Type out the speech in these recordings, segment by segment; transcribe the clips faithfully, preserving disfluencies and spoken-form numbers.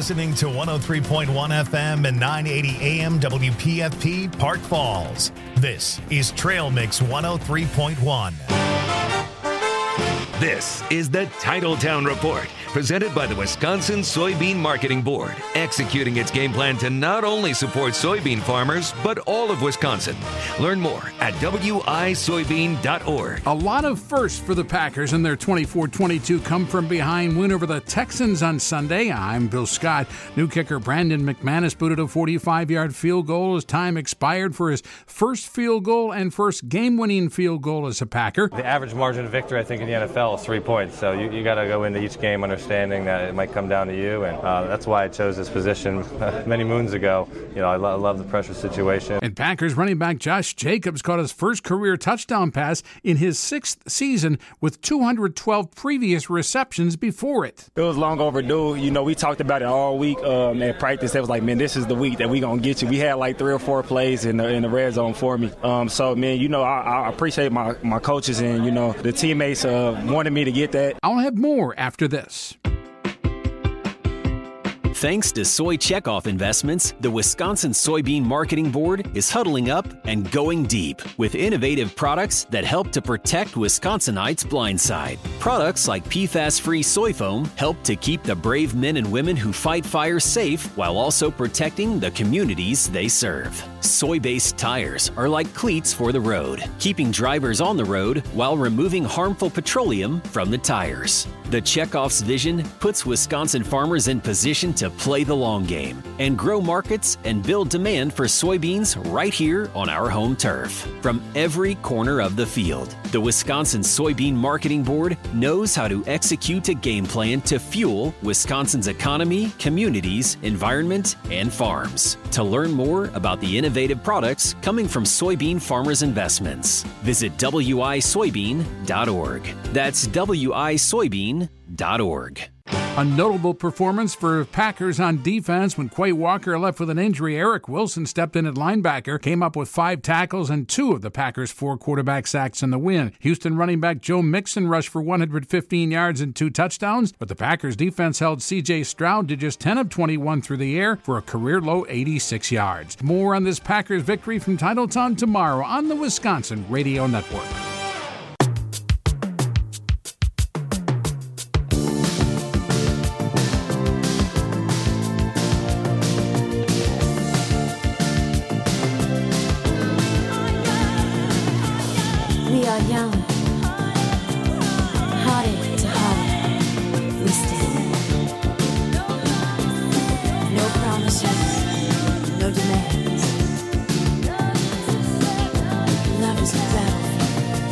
listening to one oh three point one F M and nine eighty A M W P F P Park Falls. This is Trail Mix one oh three point one. This is the Titletown Report, presented by the Wisconsin Soybean Marketing Board, executing its game plan to not only support soybean farmers, but all of Wisconsin. Learn more at W I soybean dot org. A lot of firsts for the Packers in their twenty-four twenty-two come-from-behind win over the Texans on Sunday. I'm Bill Scott. New kicker Brandon McManus booted a forty-five-yard field goal as time expired for his first field goal and first game-winning field goal as a Packer. The average margin of victory, I think, in the N F L is three points, so you, you got to go into each game understanding that it might come down to you, and uh, that's why I chose this position many moons ago. You know, I, lo- I love the pressure situation. And Packers running back Josh Jacobs caught his first career touchdown pass in his sixth season with two hundred twelve previous receptions before it. It was long overdue. You know, we talked about it all week um, at practice. It was like, man, this is the week that we going to get you. We had like three or four plays in the, in the red zone for me. Um, so, man, you know, I, I appreciate my, my coaches and, you know, the teammates uh, wanted me to get that. I'll have more after this. Thanks to Soy Checkoff Investments, the Wisconsin Soybean Marketing Board is huddling up and going deep with innovative products that help to protect Wisconsinites' blind side. Products like P FAS-free soy foam help to keep the brave men and women who fight fire safe while also protecting the communities they serve. Soy-based tires are like cleats for the road, keeping drivers on the road while removing harmful petroleum from the tires. The Checkoff's vision puts Wisconsin farmers in position to play the long game and grow markets and build demand for soybeans right here on our home turf. From every corner of the field, the Wisconsin Soybean Marketing Board knows how to execute a game plan to fuel Wisconsin's economy, communities, environment, and farms. To learn more about the innovative products coming from soybean farmers' investments, visit W I soybean dot org. That's W I soybean dot org. A notable performance for Packers on defense when Quay Walker left with an injury. Eric Wilson stepped in at linebacker, came up with five tackles and two of the Packers' four quarterback sacks in the win. Houston running back Joe Mixon rushed for one hundred fifteen yards and two touchdowns, but the Packers defense held C J Stroud to just ten of twenty-one through the air for a career-low eighty-six yards. More on this Packers victory from Titletown tomorrow on the Wisconsin Radio Network. We are young, hearted to heart, we stand. No promises, no demands. Love is a battlefield.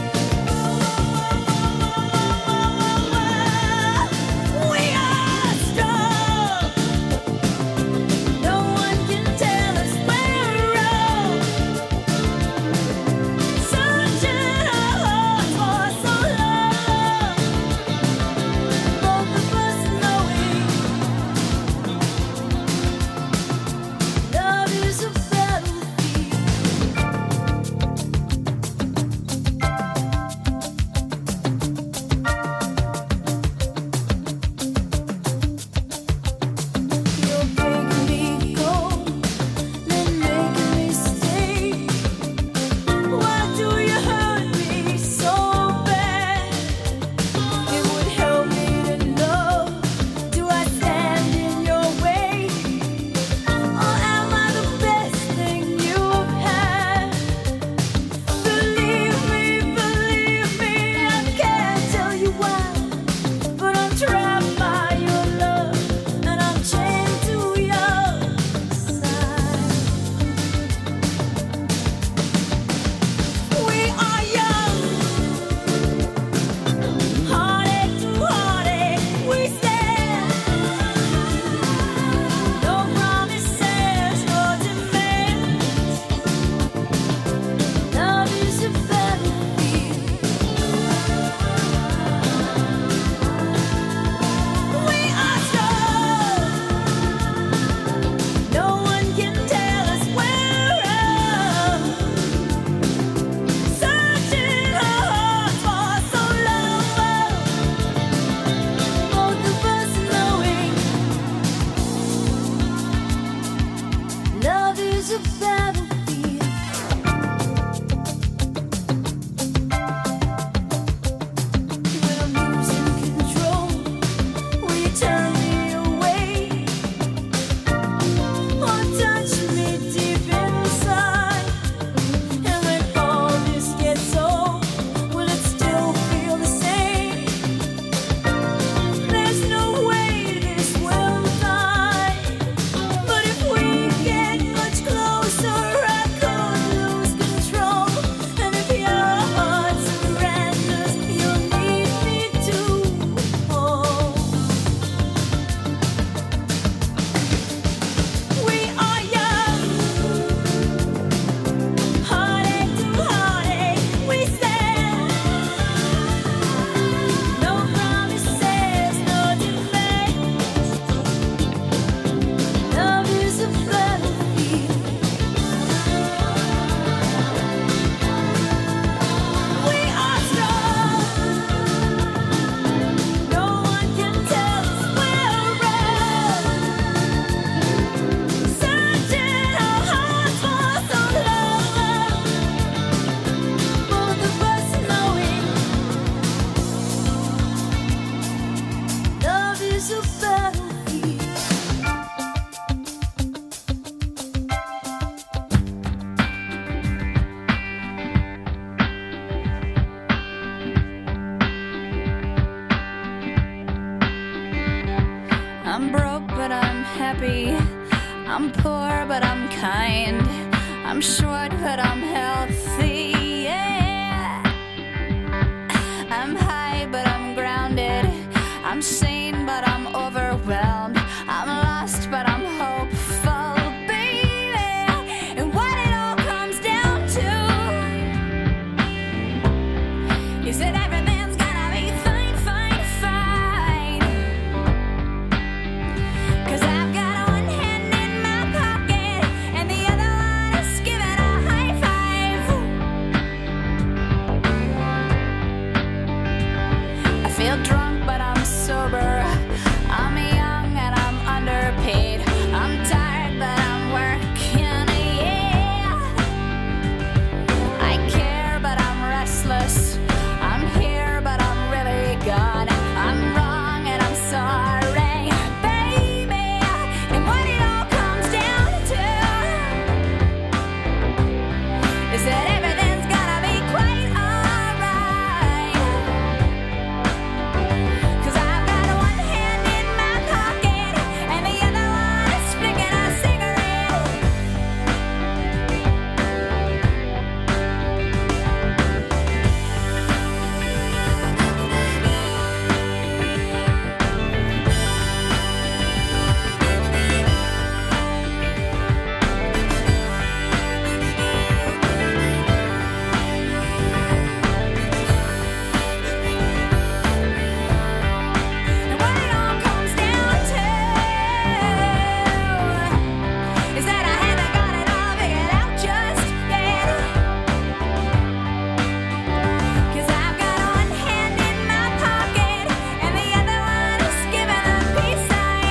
happy. I'm poor, but I'm kind. I'm short, but I'm healthy. Yeah. I'm high, but I'm grounded. I'm sane, but I'm overwhelmed. I'm lost, but I'm hopeful, baby. And what it all comes down to is that everything's gonna be fine, fine, fine. 'Cause I've got one hand in my pocket and the other one is giving a high five. I feel drunk, but I'm sober. I'm young and I'm underpaid. I'm tired, but I'm working, yeah. I care, but I'm restless. I'm here, but I'm really gone. I'm wrong and I'm sorry, baby. And what it all comes down to is that everything's gonna be quite alright. 'Cause I've got one hand in my pocket and the other one is flicking a cigarette. And what it all comes down to is that I haven't got it all figured out just yet. 'Cause I've got one hand in my pocket and the other one is giving a peace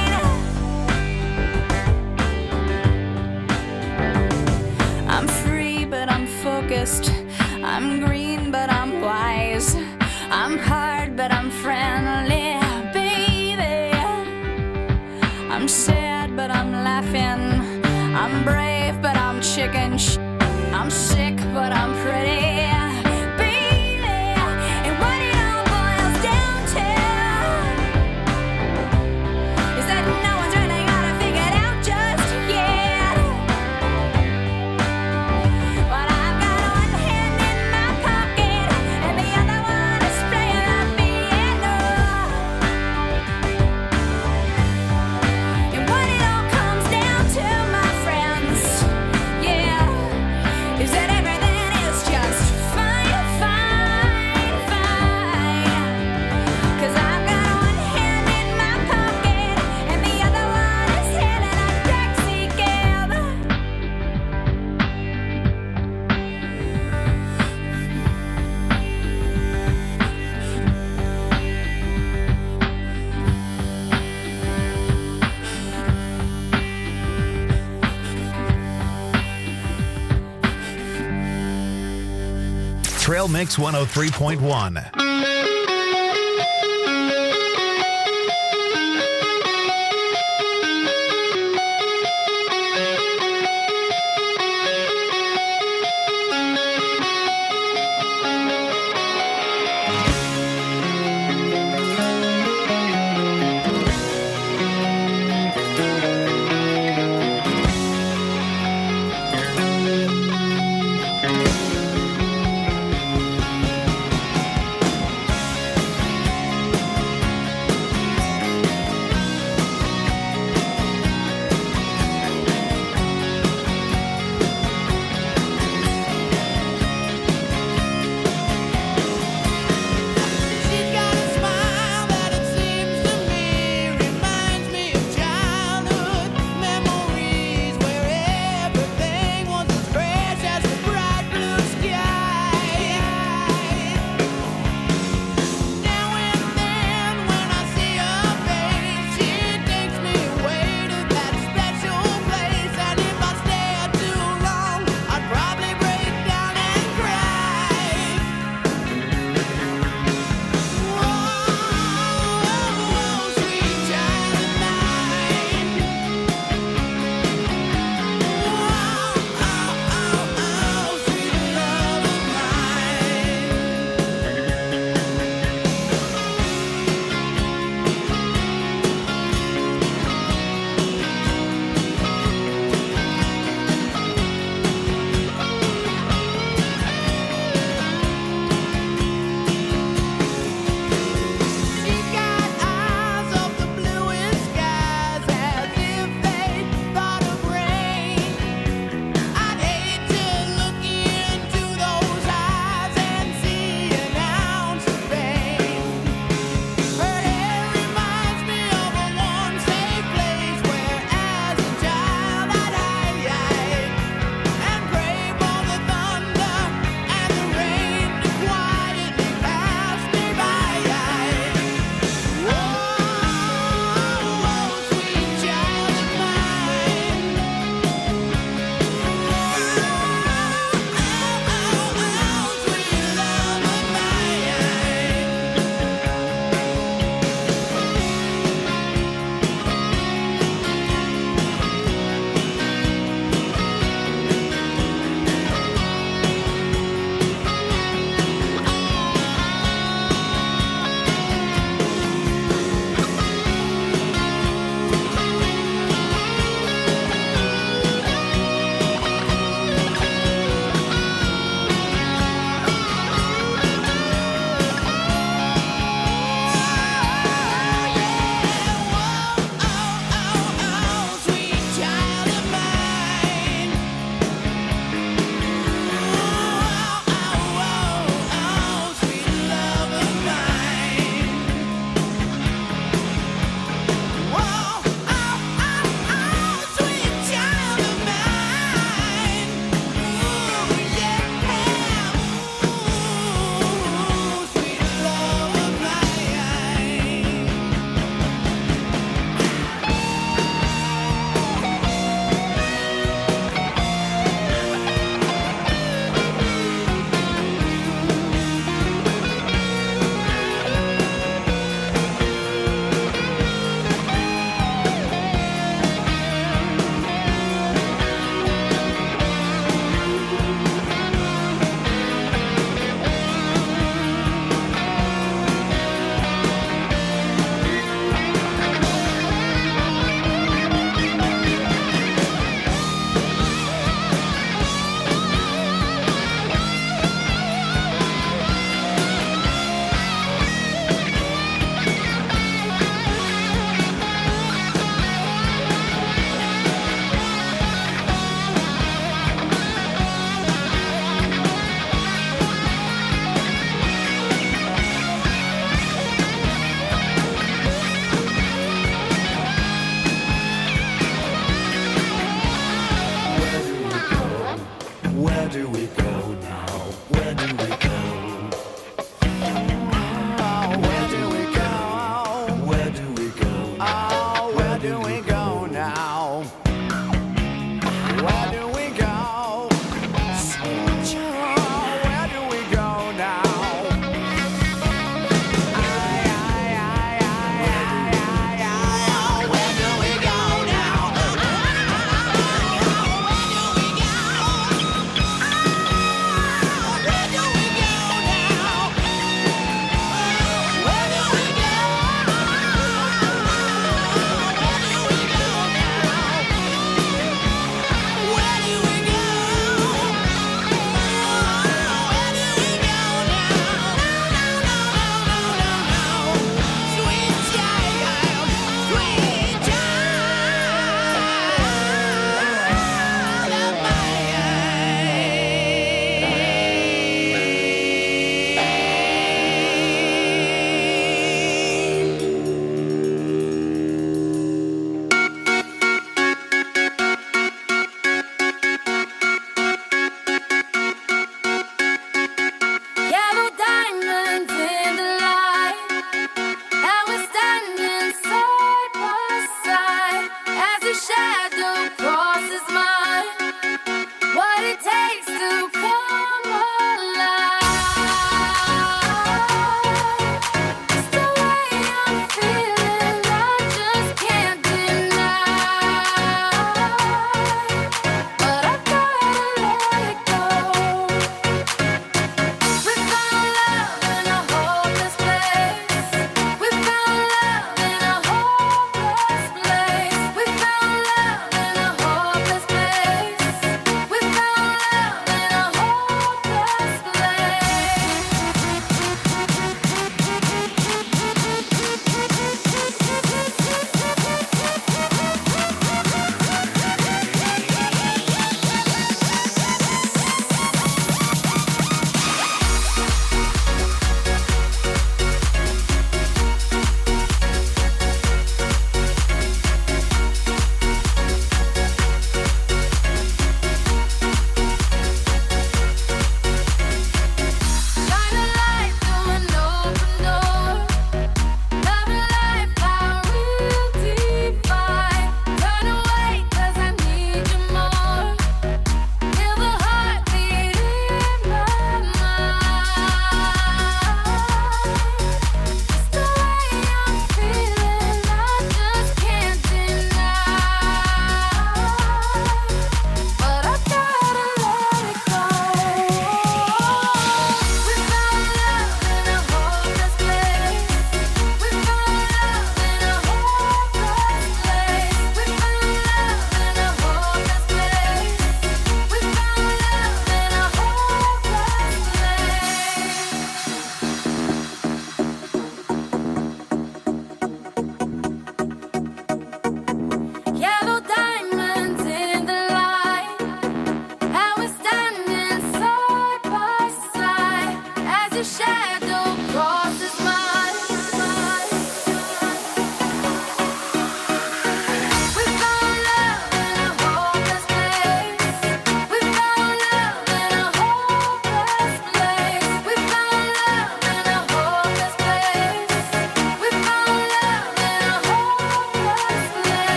sign. I'm free, but I'm focused. I'm green, but I'm wise. I'm hard, but I'm friendly, baby. I'm sad, but I'm laughing. I'm brave, but I'm chicken sh- I'm sick, but I'm pretty, baby. And what it all boils down to is that no one's really got it figured out just yet. But I've got one hand in my pocket and the other one is playing the piano. And what it all comes down to, my friends, yeah, is that everything is just fine, fine, fine. 'Cause I've got one hand in my pocket and the other one is hailing a taxi cab. Trail Mix one oh three point one.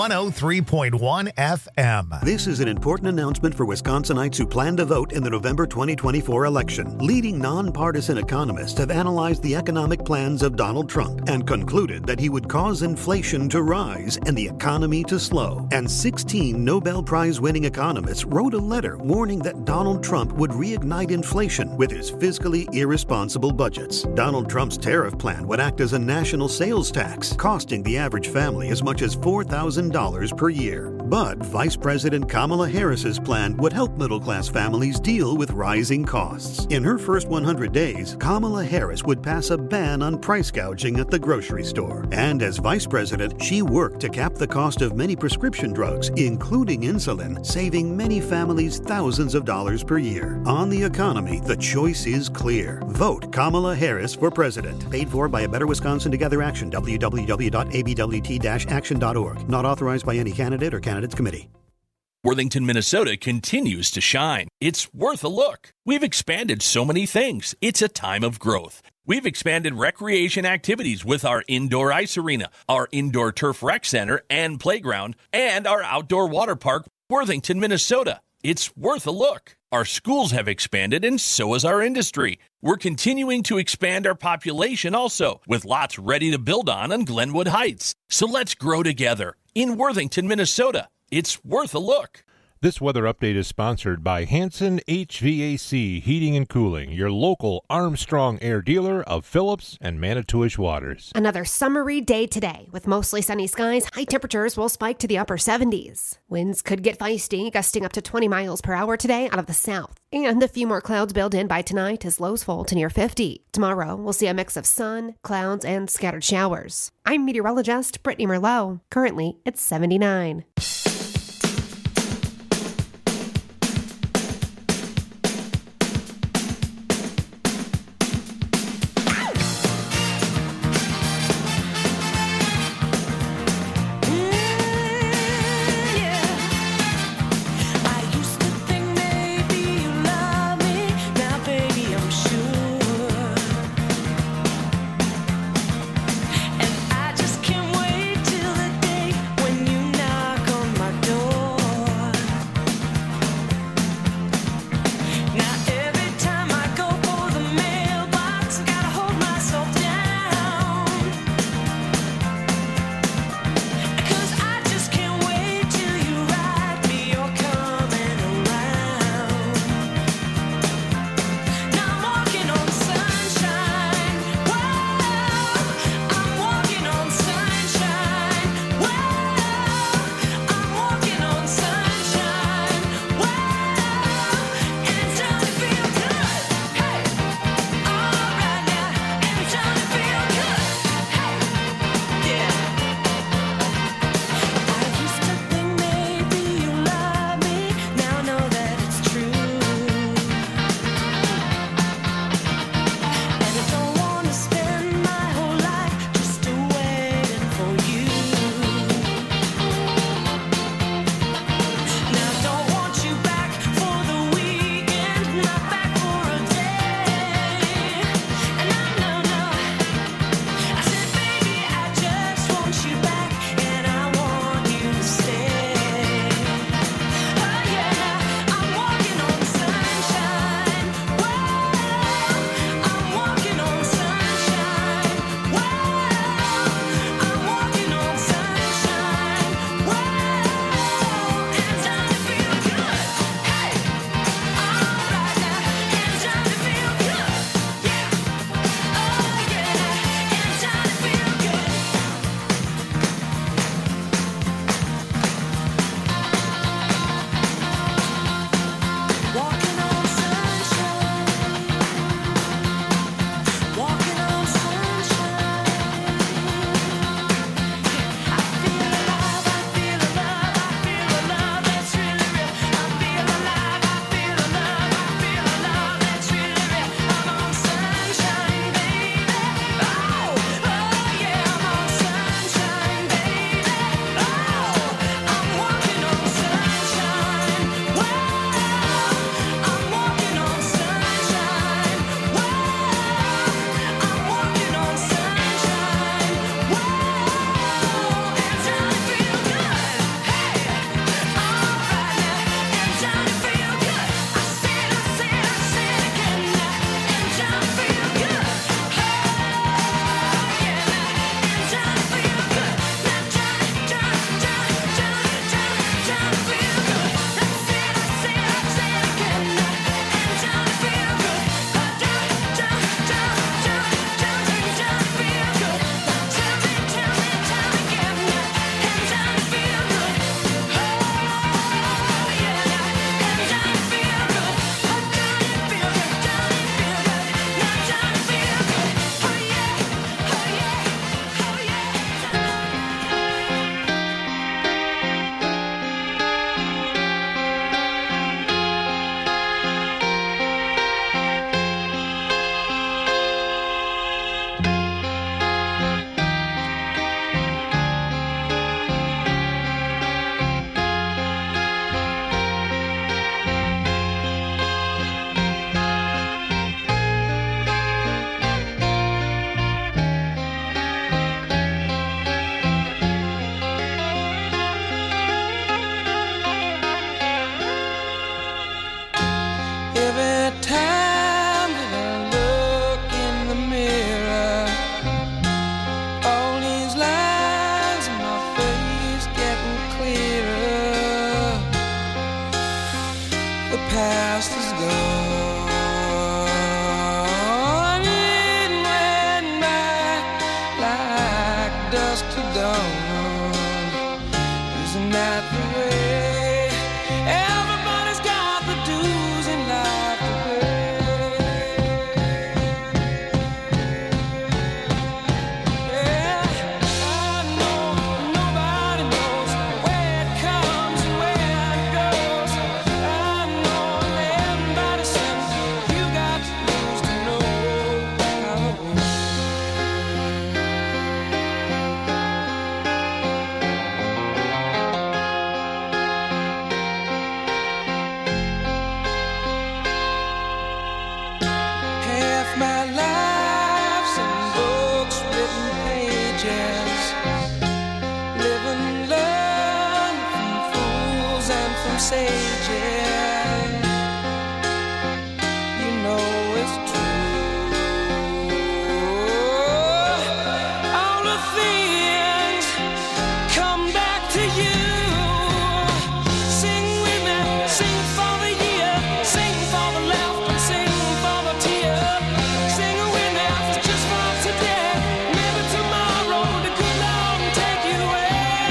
one oh three point one F M. This is an important announcement for Wisconsinites who plan to vote in the November twenty twenty-four election. Leading nonpartisan economists have analyzed the economic plans of Donald Trump and concluded that he would cause inflation to rise and the economy to slow. And sixteen Nobel Prize-winning economists wrote a letter warning that Donald Trump would reignite inflation with his fiscally irresponsible budgets. Donald Trump's tariff plan would act as a national sales tax, costing the average family as much as four thousand dollars per year. But Vice President Kamala Harris's plan would help middle-class families deal with rising costs. In her first one hundred days, Kamala Harris would pass a ban on price gouging at the grocery store. And as Vice President, she worked to cap the cost of many prescription drugs, including insulin, saving many families thousands of dollars per year. On the economy, the choice is clear. Vote Kamala Harris for president. Paid for by A Better Wisconsin Together Action, w w w dot a b w t dash action dot org. Not authorized by any candidate or candidates committee. Worthington, Minnesota continues to shine. It's worth a look. We've expanded so many things. It's a time of growth. We've expanded recreation activities with our indoor ice arena, our indoor turf rec center and playground, and our outdoor water park, Worthington, Minnesota. It's worth a look. Our schools have expanded, and so has our industry. We're continuing to expand our population also, with lots ready to build on on Glenwood Heights. So let's grow together in Worthington, Minnesota. It's worth a look. This weather update is sponsored by Hanson H V A C Heating and Cooling, your local Armstrong Air dealer of Phillips and Manitowish waters. Another summery day today. With mostly sunny skies, high temperatures will spike to the upper seventies. Winds could get feisty, gusting up to twenty miles per hour today out of the south. And a few more clouds build in by tonight as lows fall to near fifty. Tomorrow, we'll see a mix of sun, clouds, and scattered showers. I'm meteorologist Brittany Merlot. Currently, it's seventy-nine. And I just can't wait till the day when you knock on dusk to dawn. Isn't that the way? Everybody's got the dues in life to pay. Yeah, I know nobody knows where it comes and where it goes. I know everybody says you got to lose to know how it works. Half my life's in books, written pages. Live and learn from fools and from sages. You know it's true. All the things come back to you. Sing with me, sing for the year, sing for the laughter, sing for the tear. Sing with me, just for today. Maybe tomorrow the good Lord will take you away.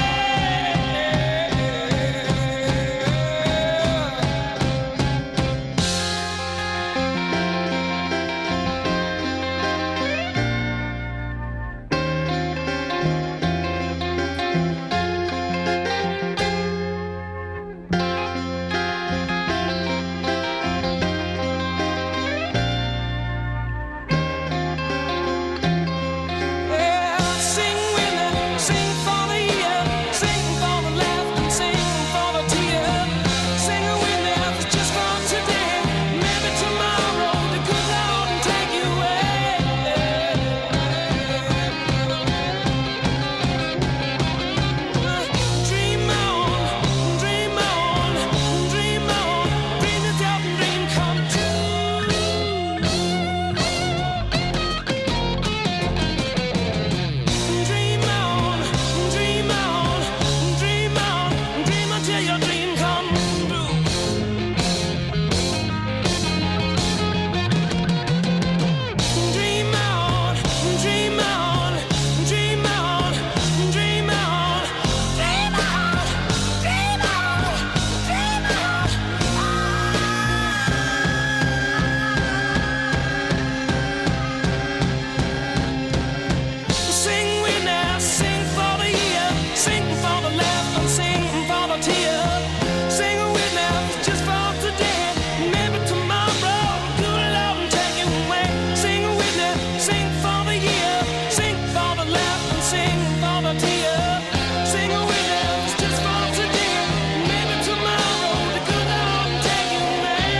Yeah, sing with me, sing for the year, sing for the laughter, sing for the tear. Sing with me, just for today. Maybe tomorrow the good Lord will take you away. Dream on, dream on, dream on, dream yourself and dream come true. Dream on, dream on, dream on, dream until your dream come true. Dream on, dream on, dream on, dream on, dream on, dream on, dream on. Sing with me, sing for the year, sing for the laughter, sing for the tear. Sing with me, just for today. Maybe tomorrow, good Lord will take you away. Sing with me, sing for the year, sing for the laughter, sing for the tear. Sing with me, just for today. Maybe tomorrow, the good Lord will take you away.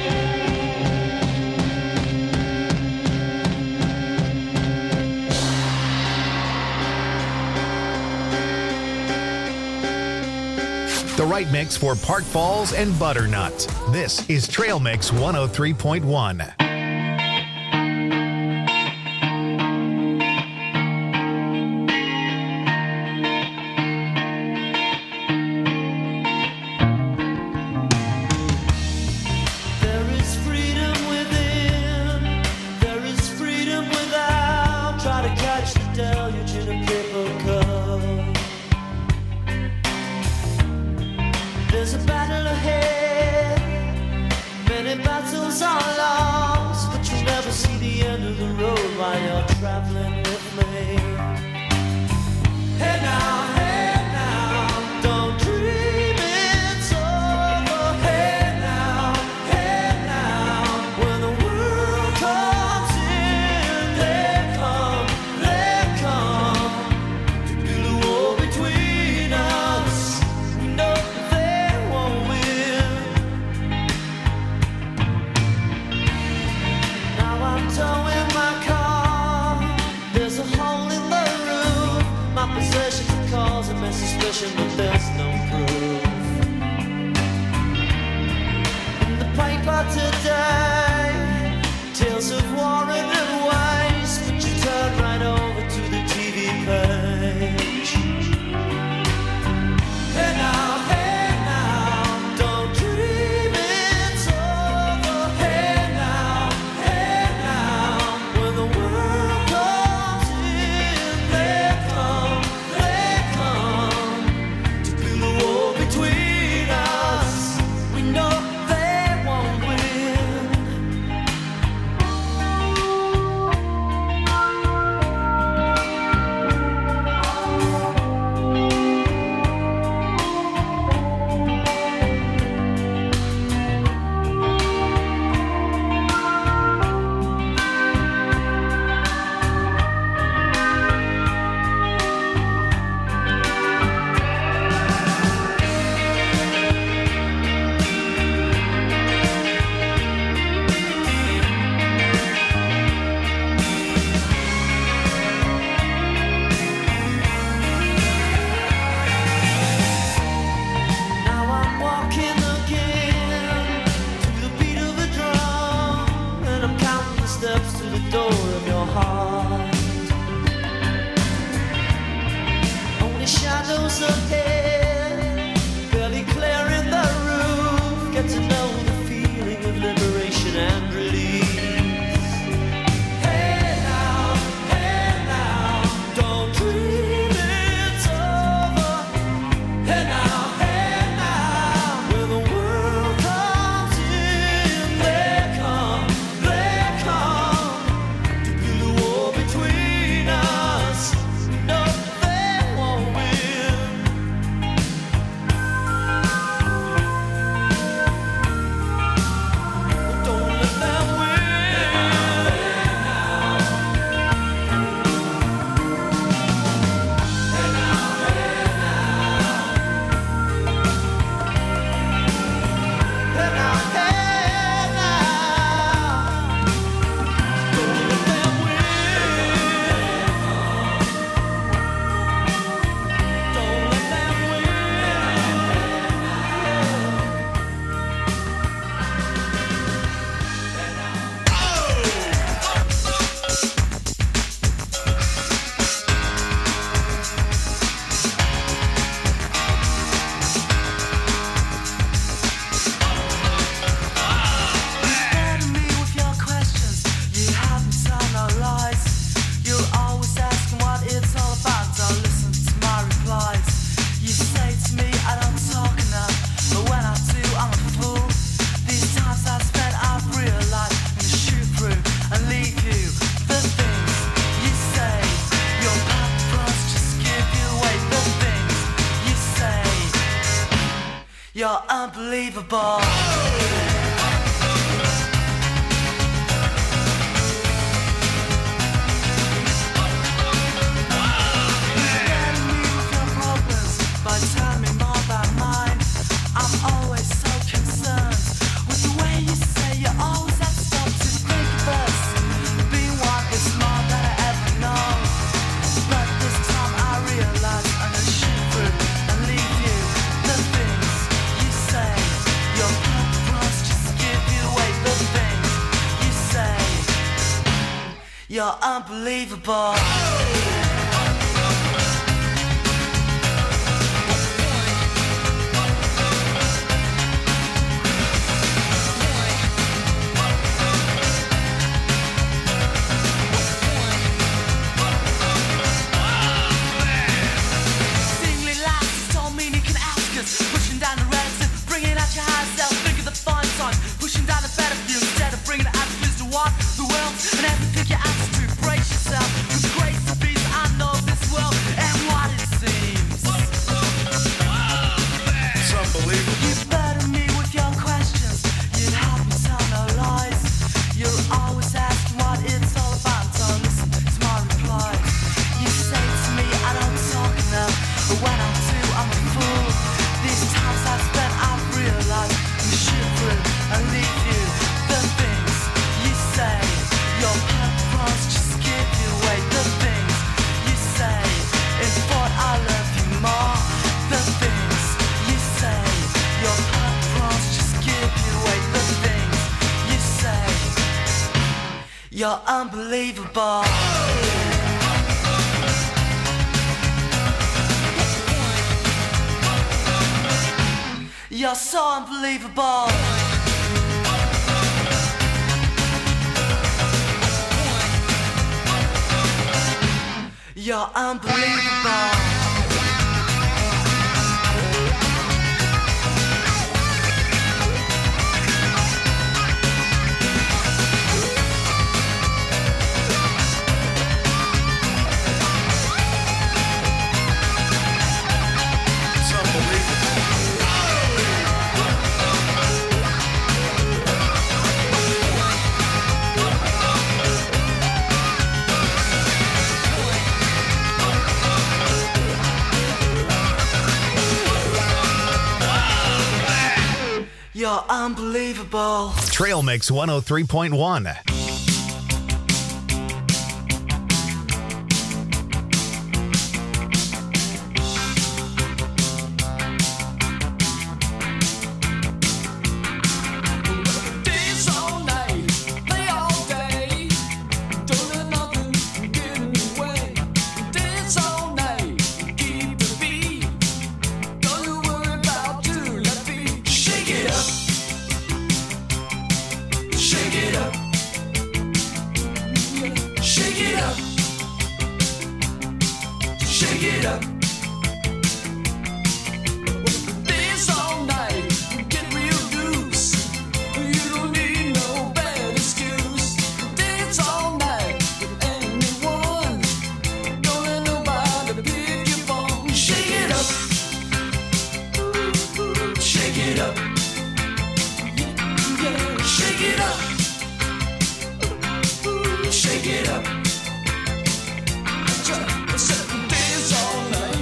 The right mix for Park Falls and Butternut. This is Trail Mix one oh three point one. There is freedom within, there is freedom without. Try to catch the deluge in a paper cup. There's a battle ahead, many battles are lost, but you never see the end of the road while you're traveling with me. Hey now, hey now, don't dream it's over. Hey now, hey now, when the world comes in, they come, they come to build a wall between us. We know they won't win. Now I'm towing my car. There's a hole in the roof. My possessions are causing me suspicion, but there's no proof. In the paper today, tales of war and waste, but you turn right over to the T V page. Hey now, hey now, don't dream it's over. Hey now, hey now, when the world comes in, they come, You're unbelievable. But tell me more about mine. I'm always so concerned with the way you say you always have to stop to think of us. Being one is more than I ever know. But this time I realize I'm gonna shoot through and leave you. The things you say, your purpose just give you away. The things you say, you're unbelievable. Pushing down the red and bringing out your high self. Think of the fun time. Pushing down the better view instead of bringing the attitudes to what the world and everything you have to brace yourself. With grace to be, I know this world and what it seems. It's unbelievable. You burden me with your questions. You'd help me tell no lies. You're always asking what it's all about. Don't listen to my replies. You say to me I don't talk enough, but when I do I'm a fool. These times I've spent, I've realized you shoot through and leave you. The things you say, your purpose just give you away. The things you say, in thought I love you more. The things you say, your purpose just give you away. The things you say, you're unbelievable. You're so unbelievable. You're unbelievable. You're unbelievable. Trail Mix one oh three point one. Shake it up. Dance all night.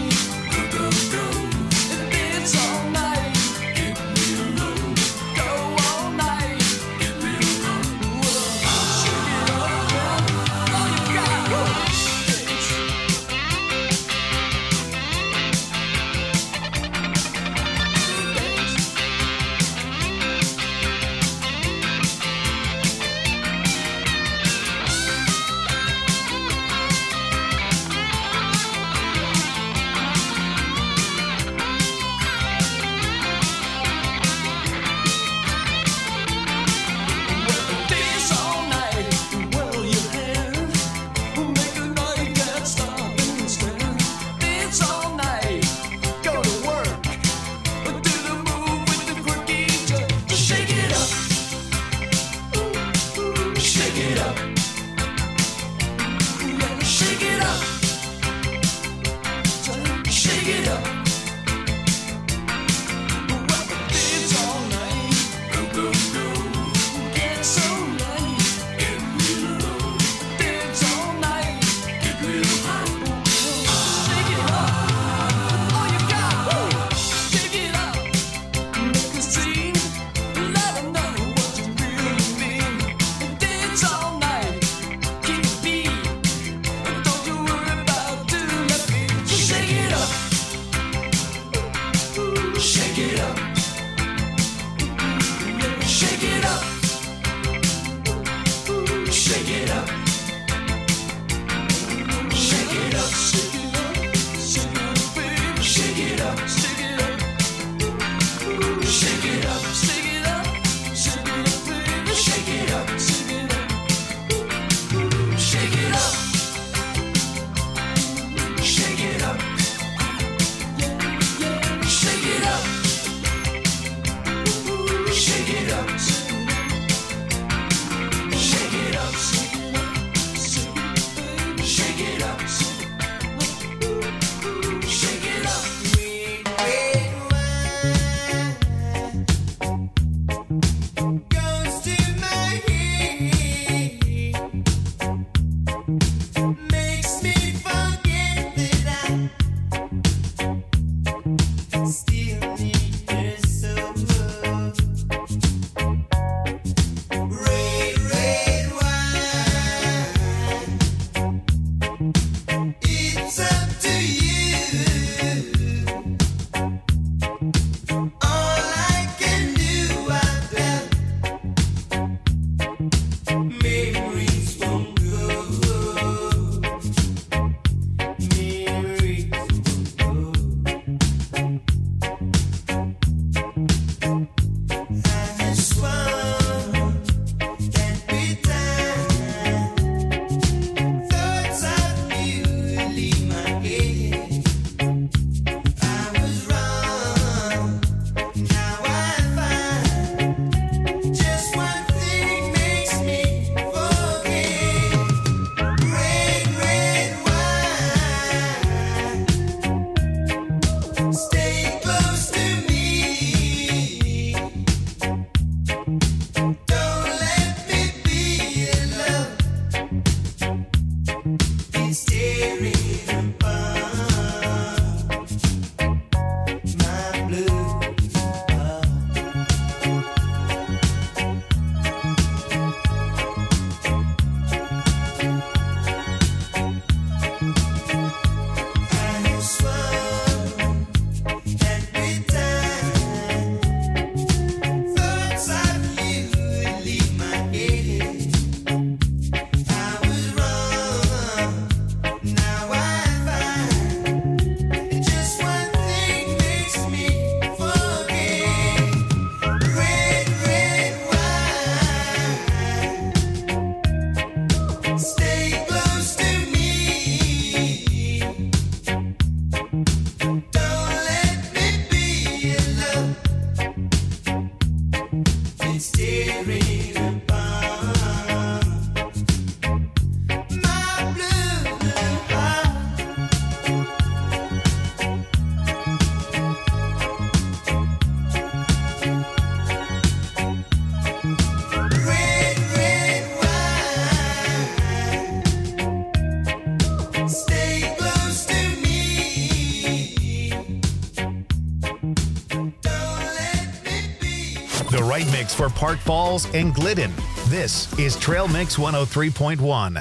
The right mix for Park Falls and Glidden. This is Trail Mix one oh three point one.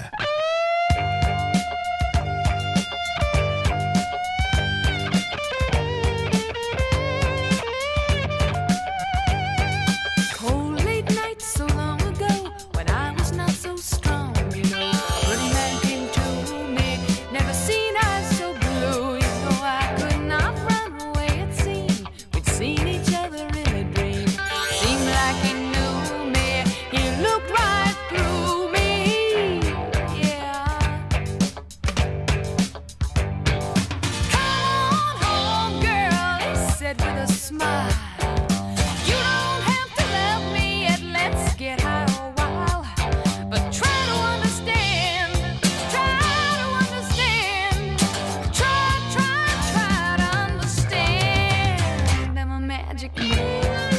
Cold late nights so long ago when I was not so strong, you know. Pretty man came to me, never seen eyes so blue. You know I could not run away, it seemed. We'd seen each other in a dream. Seemed like he knew me, he looked right through me, yeah. Come on home, girl, he said with a smile. You don't have to love me yet, let's get high a while. But try to understand, try to understand. Try, try, try to understand. I'm a magic man.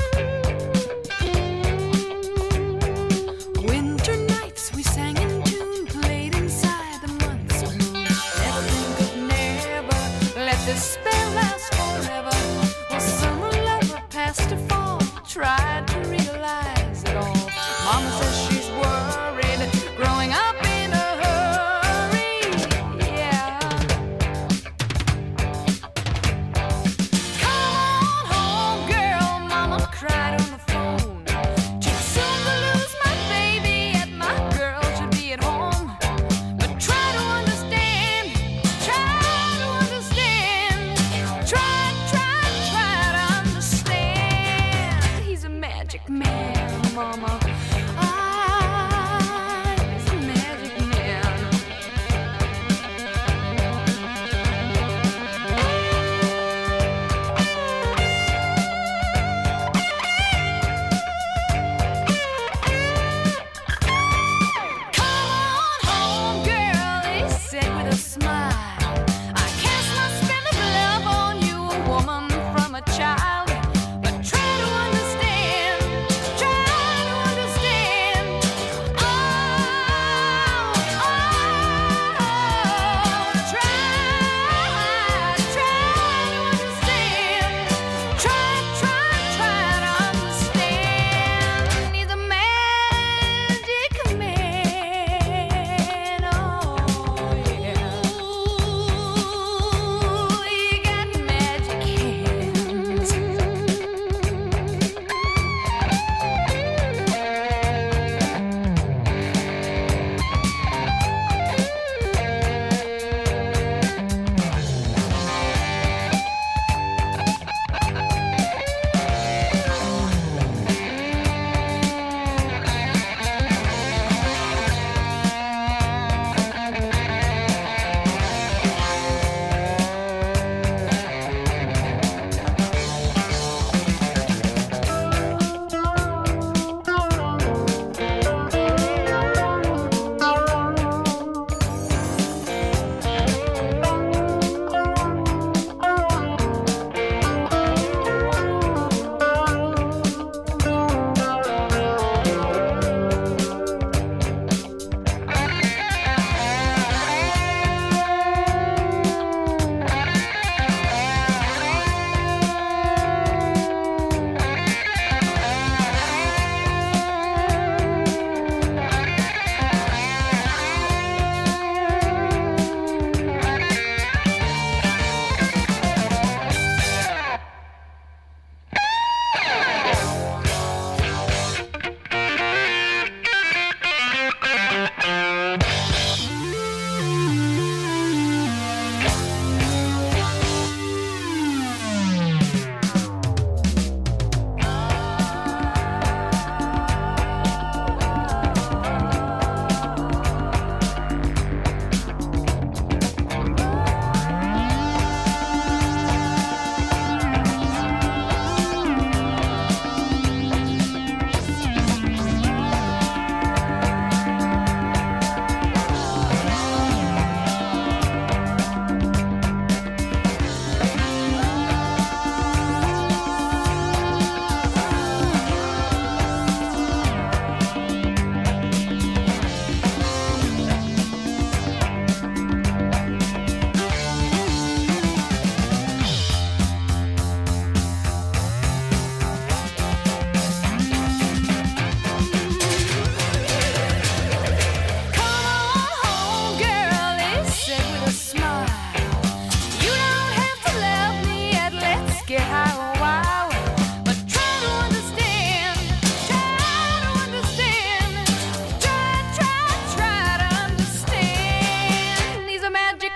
Winter nights we sang in tune, played inside the months of moon. Never think of never let this spell last forever. Well, summer lover passed to fall, tried to realize it all. Mama says she's worried, growing up in a hurry, yeah. Come on home, girl, Mama cried on the phone. Too soon to lose my baby, yet my girl should be at home. But try to understand, try to understand. Try, try, try to understand. He's a magic man, Mama. Ah, he's a magic man. Come on home, girl, he said with a smile. I cast my spell of love on you, a woman from a child. But try to understand, try to understand. Oh, oh, try, try to understand. Try, try, try to understand. He's a magic man, oh yeah.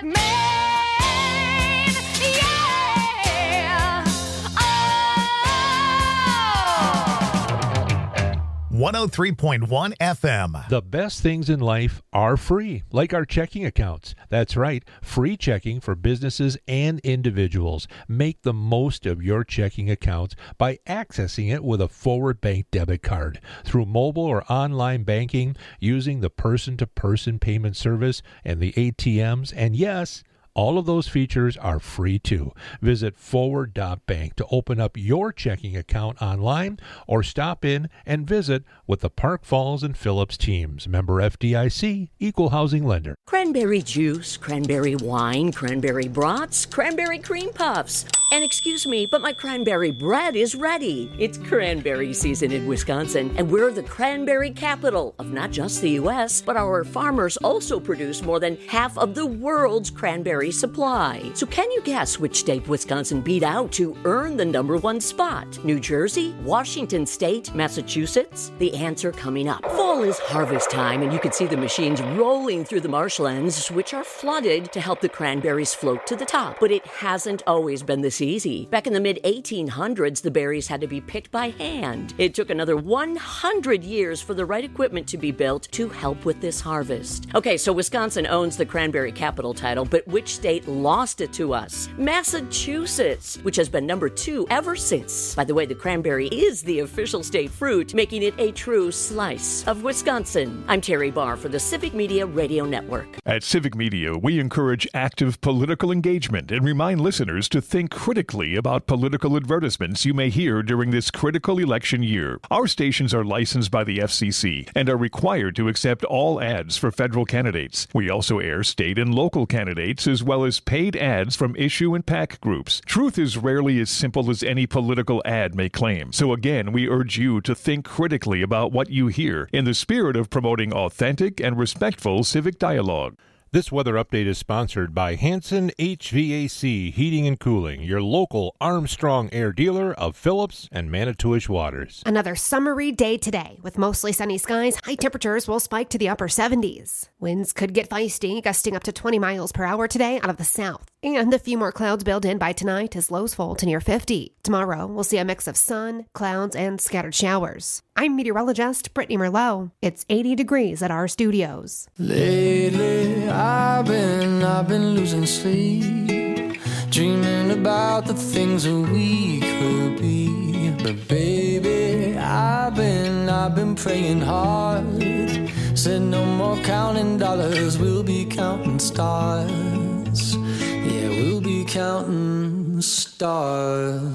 Maine, yeah. one oh three point one F M. The best things in life are free, like our checking accounts. That's right, free checking for businesses and individuals. Make the most of your checking accounts by accessing it with a Forward Bank debit card through mobile or online banking, using the person-to-person payment service and the A T Ms, and yes, all of those features are free too. Visit forward dot bank to open up your checking account online or stop in and visit with the Park Falls and Phillips teams. Member F D I C, Equal Housing Lender. Cranberry juice, cranberry wine, cranberry brats, cranberry cream puffs. And excuse me, but my cranberry bread is ready. It's cranberry season in Wisconsin, and we're the cranberry capital of not just the U S, but our farmers also produce more than half of the world's cranberry supply. So can you guess which state Wisconsin beat out to earn the number one spot? New Jersey, Washington State, Massachusetts? The answer coming up. Fall is harvest time, and you can see the machines rolling through the marshlands, which are flooded to help the cranberries float to the top. But it hasn't always been this easy. Back in the mid eighteen hundreds, the berries had to be picked by hand. It took another one hundred years for the right equipment to be built to help with this harvest. Okay, so Wisconsin owns the cranberry capital title, but which state lost it to us? Massachusetts, which has been number two ever since. By the way, the cranberry is the official state fruit, making it a true slice of Wisconsin. I'm Terry Barr for the Civic Media Radio Network. At Civic Media, we encourage active political engagement and remind listeners to think critically about political advertisements you may hear during this critical election year. Our stations are licensed by the F C C and are required to accept all ads for federal candidates. We also air state and local candidates as well as paid ads from issue and PAC groups. Truth is rarely as simple as any political ad may claim. So again, we urge you to think critically about what you hear in the spirit of promoting authentic and respectful civic dialogue. This weather update is sponsored by Hanson H V A C Heating and Cooling, your local Armstrong Air dealer of Phillips and Manitowish waters. Another summery day today with mostly sunny skies. High temperatures will spike to the upper seventies. Winds could get feisty, gusting up to twenty miles per hour today out of the south. And a few more clouds build in by tonight as lows fall to near fifty. Tomorrow, we'll see a mix of sun, clouds, and scattered showers. I'm meteorologist Brittany Merlot. It's eighty degrees at our studios. Lately, I've been, I've been losing sleep, dreaming about the things that we could be. But baby, I've been, I've been praying hard. Said no more counting dollars, we'll be counting stars. Yeah, we'll be counting stars.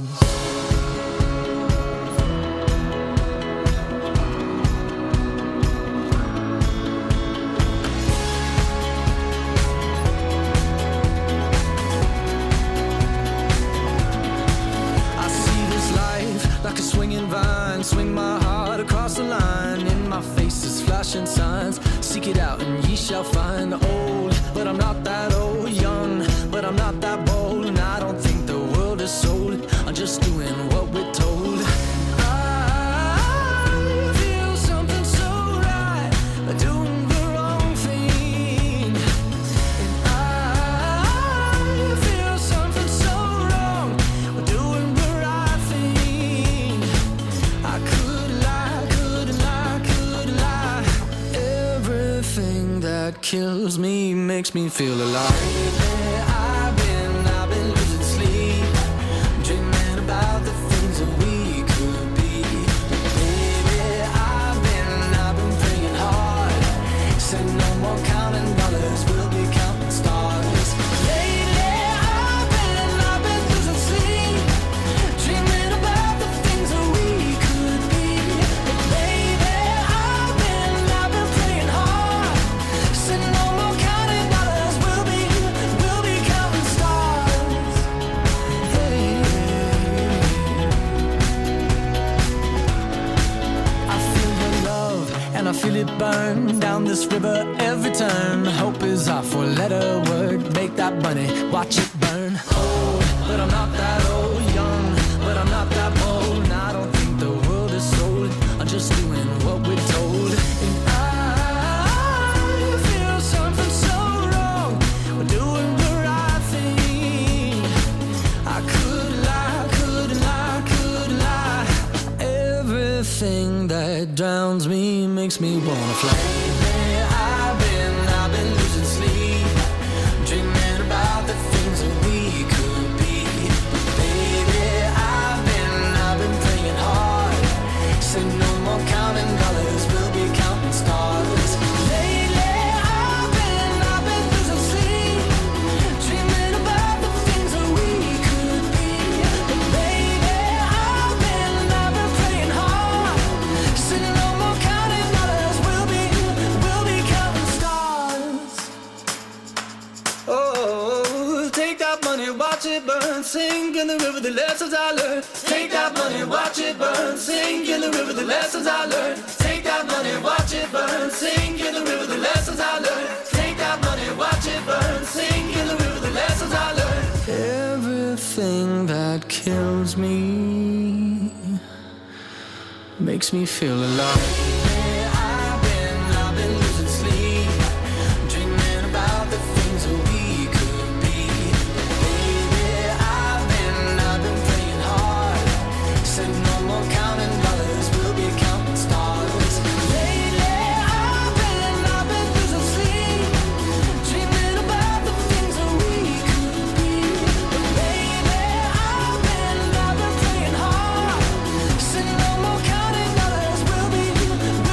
Like a swinging vine, swing my heart across the line. In my face is flashing signs. Seek it out and ye shall find. Old, but I'm not that old. Young, but I'm not that bold. And I don't think the world is sold. I'm just doing what we're told. I feel something so right, doing the wrong thing. And I feel something so wrong, doing the right thing. I could lie, could lie, could lie. Everything that kills me makes me feel alive. I've been, I've been losing sleep, dreaming about the things that we could be. Baby, I've been, I've been praying hard. Said no more counting dollars, we'll be counting stars. Lately, I've been, I've been losing sleep, dreaming about the things that we could be. Baby, I've been, I've been praying hard. Said no more counting dollars, we'll be, we'll be counting stars. Hey. I feel your love and I feel it burn down this river every turn. Hope is our four-letter word. Make that money, watch it burn. Old, but I'm not that old. Young, but I'm not that bold. And I don't think the world is sold. I'm just doing what we're told. And I feel something so wrong. We're doing the makes me wanna fly. I've been, I've been losing sleep, dreaming about the things that we could be. But baby, I've been, I've been praying hard. Say no more counting dollars, we'll be counting stars. Lately, I've been, I've been losing sleep, dreaming about the things that we could be. But baby, I've been, I've been praying hard. Say no more counting dollars, we'll be, we'll be counting stars. Oh, take that money, watch it burn, sink in the river, the lessons I learned. Take that money, watch it burn, sink in the river, the lessons I learned. Take that money, watch it burn, sink in the river, the lessons I learned. Take that money, watch it burn, sink in the river, the lessons I learned. Everything that kills me makes me feel alive. I've been, I've been losing sleep, dreaming about the things that we could be. Baby, I've been, I've been praying hard. Said no more counting dollars, we'll be counting stars. Lately, I've been, I've been losing sleep, dreaming about the things that we could be. But baby, I've been, I've been praying hard. Said no more counting dollars, we'll be, we'll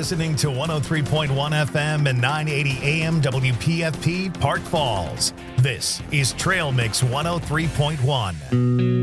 listening to one oh three point one F M and nine eighty A M W P F P Park Falls. This is Trail Mix one oh three point one.